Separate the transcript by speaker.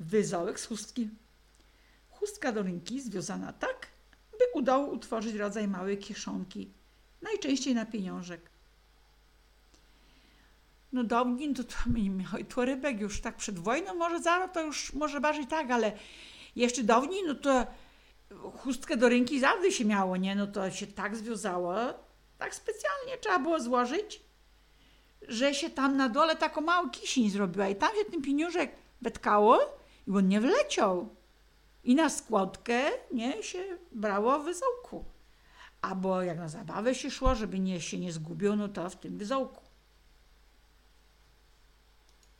Speaker 1: wyzołek z chustki. Chustka do ręki związana tak, by udało utworzyć rodzaj małej kieszonki, najczęściej na pieniążek. No dawniej to torybek już tak przed wojną, może zaraz to już może bardziej tak, ale jeszcze dawniej, no to chustkę do ręki zawsze się miało, nie? No to się tak związało, tak specjalnie trzeba było złożyć, że się tam na dole taką małą kisień zrobiła i tam się ten pieniążek wetkało i on nie wleciał. I na składkę, nie, się brało w wyzołku. Albo jak na zabawę się szło, żeby się nie zgubił, no to w tym wyzołku.